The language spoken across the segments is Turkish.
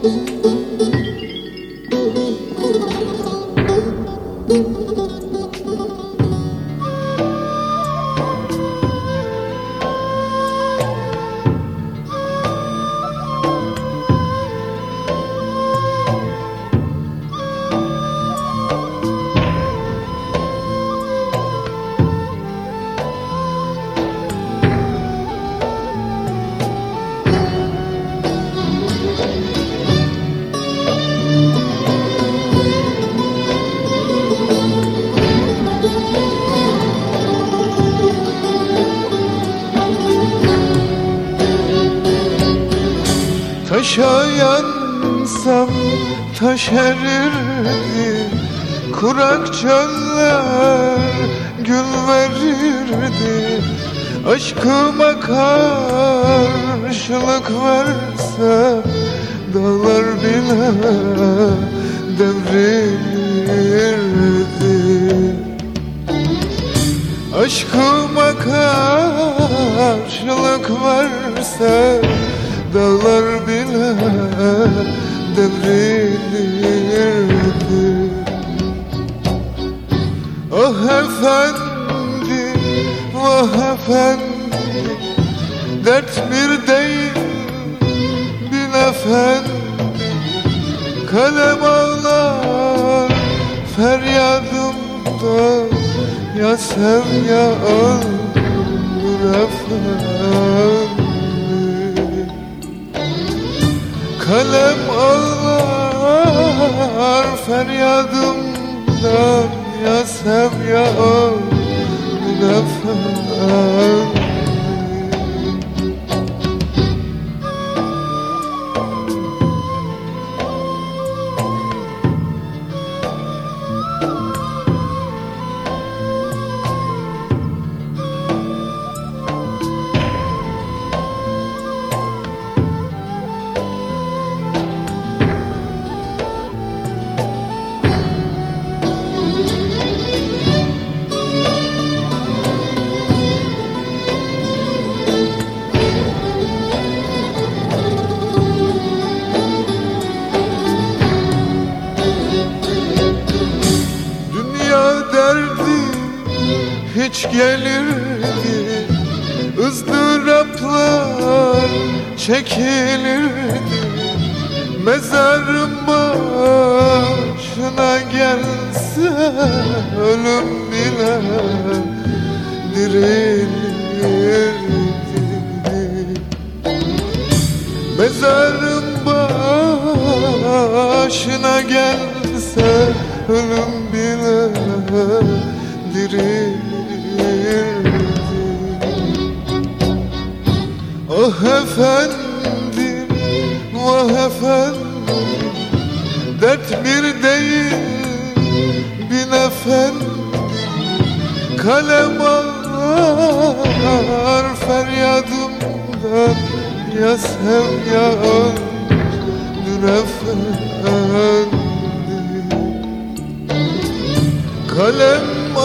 Taşa yansam taş erirdi, kurak çöller gül verirdi. Aşkıma karşılık versem dağlar bile devrilirdi. Aşkıma karşılık versem dağlar bile devrilirdi. Ah efendim, vah efendim, dert bir değil bin efendim. Kalem ağlar feryadımda, ya sev ya öldür efendim. Kalem ağlar feryadımdan, ya sev ya öldür efendim. Hiç gelirdi, ızdıraplar çekilirdi. Mezarım başına gelse ölüm bile dirilirdi. Mezarım başına gelse ölüm bile dirilirdi. Ah efendim, vah efendim, dert bir değil bin efendim. Kalem ağlar feryadımdan, ya sev ya öldür efendim. Kalem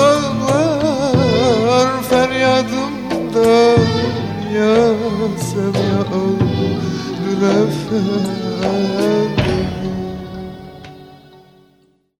ağlar feryadımdan, ya sev ya öldür efendim.